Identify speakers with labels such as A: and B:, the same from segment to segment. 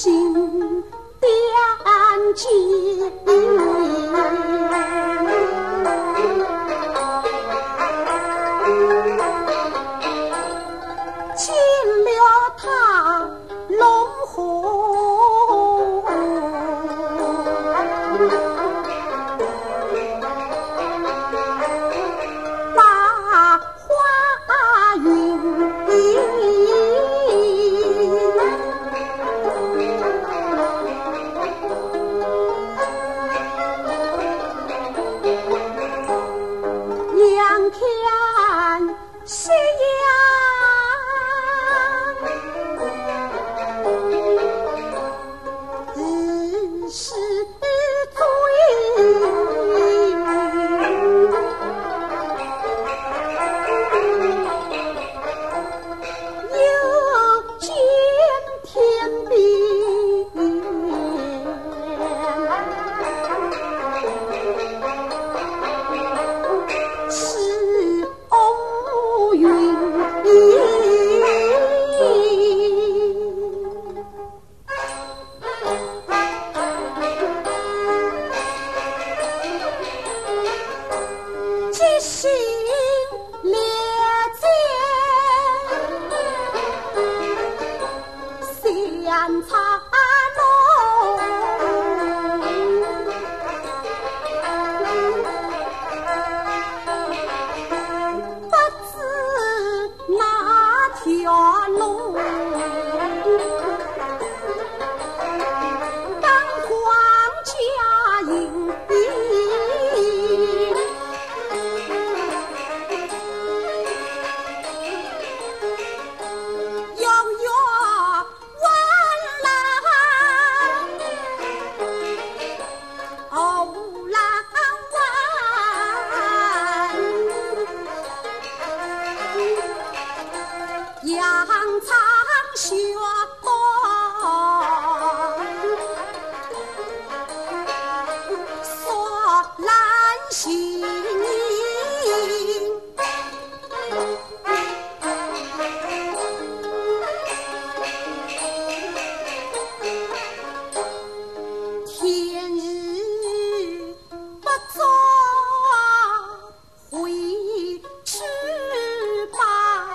A: 心惦记。进了他龙湖，把花云两天夕阳日是醉，又见天边是乌云。即兴列剑相残龙，不知哪条路当皇家营。杨长雪锁兰心，天日不早回去吧。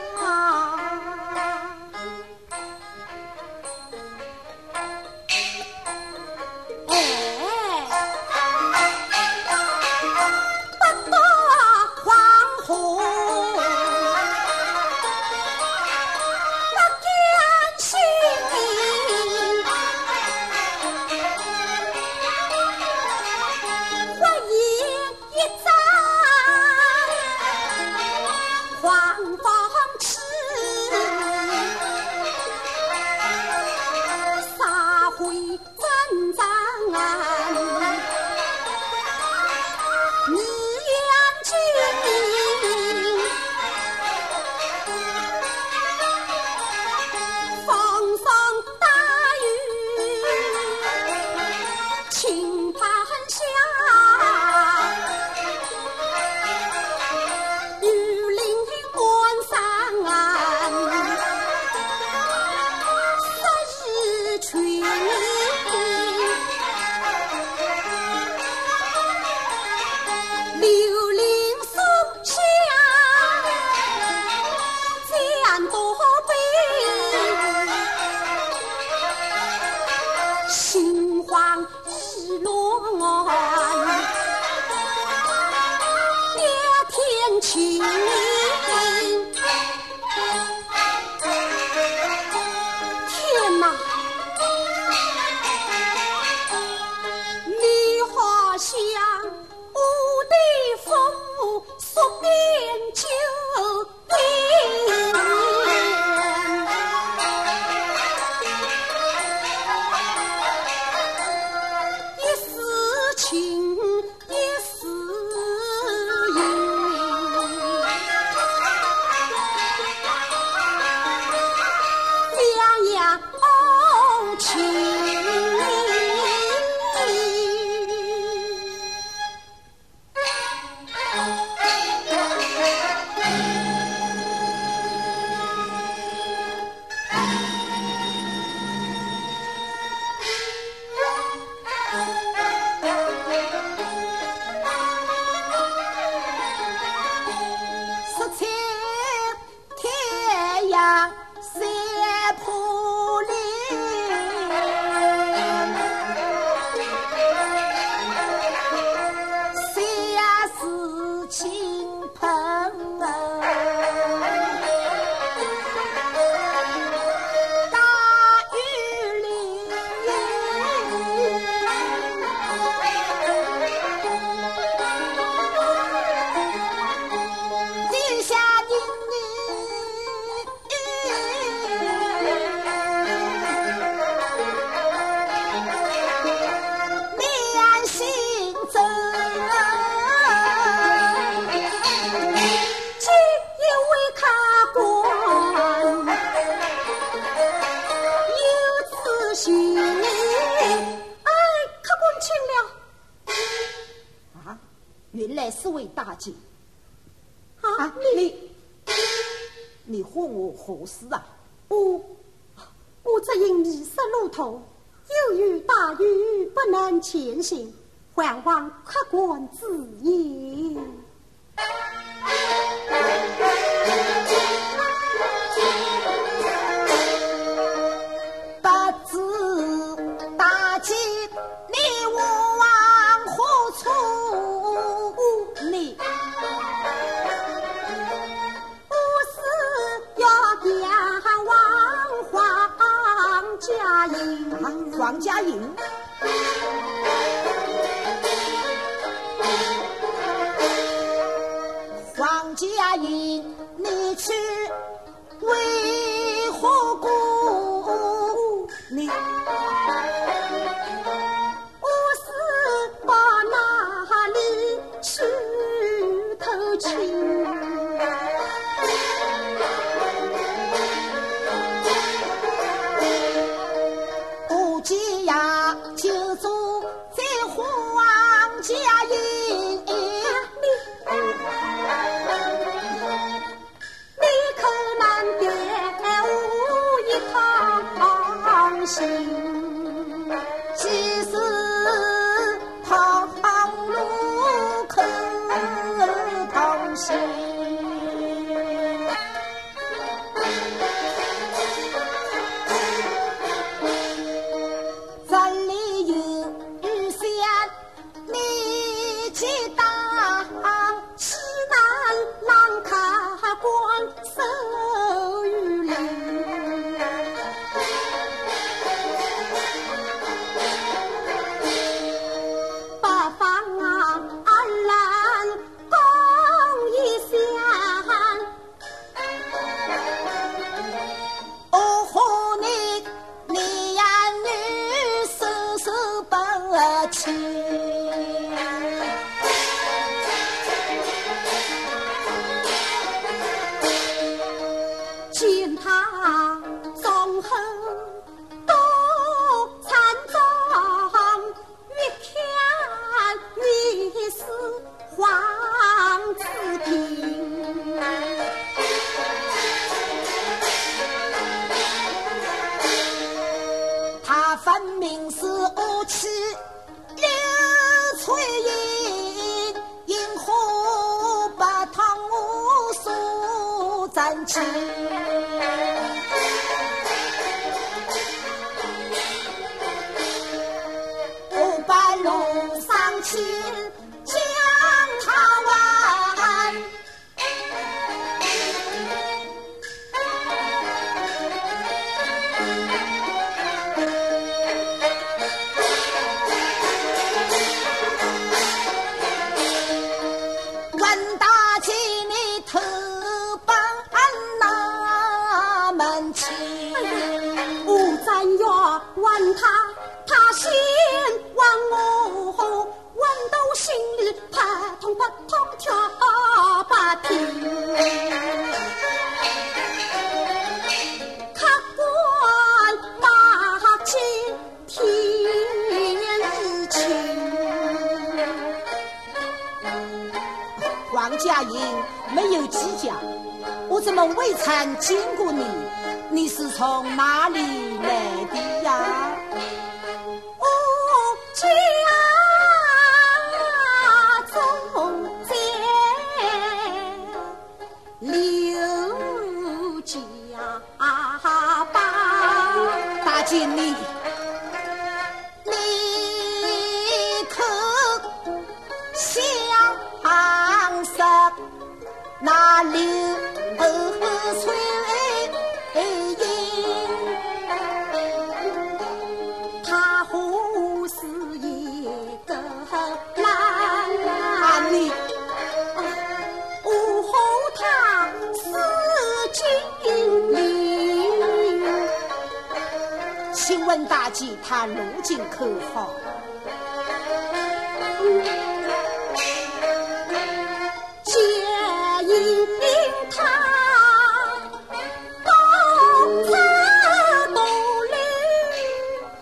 A: 不到黄昏，不甘心，我饮一盏黄蜂吃，撒回真章日阳尽，风霜大雨倾盆下，雨淋关山昨日群。流连松下江多悲，心慌意乱跌天晴。天哪，你好像无地风宿边酒店，一丝情行。哎，可公请了。
B: 啊，原来是位大姐。
A: 啊，
B: 你唤我何事啊？
A: 我只因迷失路途，由于大雨不能前行，还望客官指引。
B: 不知大姐你我往何处？你
A: 我是要赶往黄家营。
B: 黄家营。黄家营，你去为何故？你
A: 我是到哪里去偷情？
B: 不急呀，就住在黄家营。
A: 你可能带我一趟行，
B: 其实同路可同行。这里有雨伞，你去当
A: 西南郎客官手雨淋。北方人讲一声，
B: 哦吼你呀女手手不轻。
A: 见他忠厚多残妆，越看越是黄子平。
B: 他分明是恶气刘翠英，因何不同我所争气？我把路上去将他挽。问大姐你头帮哪门去？
A: 我怎要问他，他先问我，问到心里扑通扑通跳不停。客官大姐天意情。
B: 黄家营没有计较，我怎么未曾见过你？你是从哪里来的呀？
A: 我家中在刘家浜。
B: 大姐你可相识那刘翠英？
A: 他或是一个男
B: 你
A: 我和他是经理。
B: 请问大姐他路径可好？
A: 皆因他东山多虑，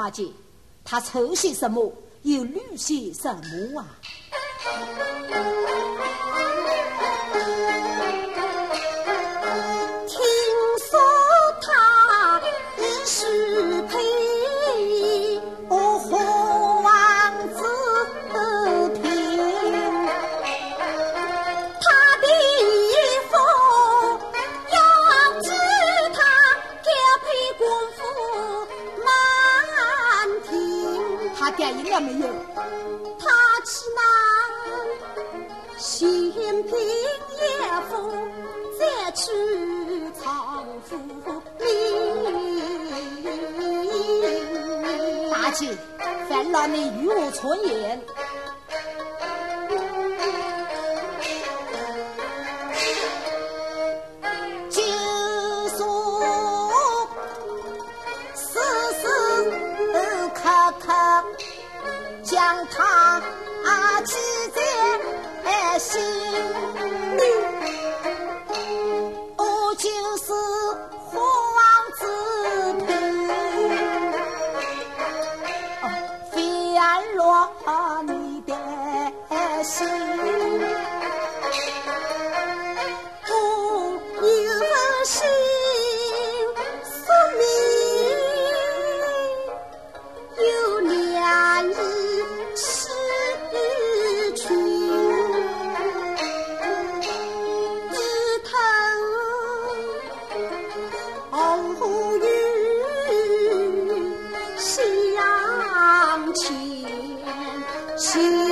B: 大姐，他抽些什么，又绿些什么啊？
A: 听说他是配
B: 花王子嫔，
A: 他的父要知他调配官府满庭，
B: 他答应了没有？
A: 他去拿县平爷府，再去曹府领。
B: 大姐，烦劳你与我存言。就说时时刻刻将他记在心里，我就是花王子嫔，非安落你的心。
A: 我有心说明，有两意是群，低头偶遇相牵心。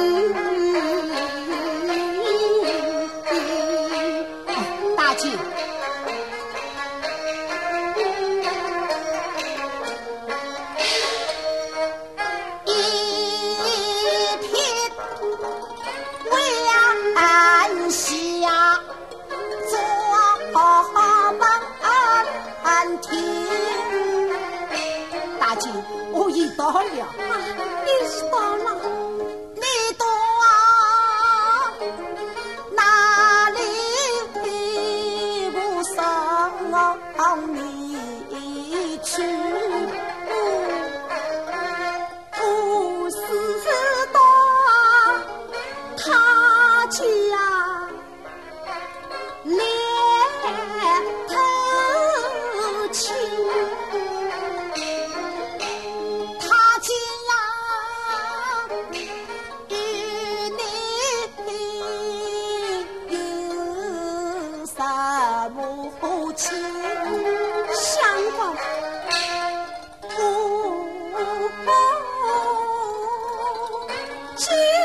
B: 大姐，一天为安下做门庭。大姐，我已到了。
A: 你是到了，
B: 你到哪里不送你去？
A: 我是到他家来偷情。
B: 他竟然与你有什么情？
A: 相公，我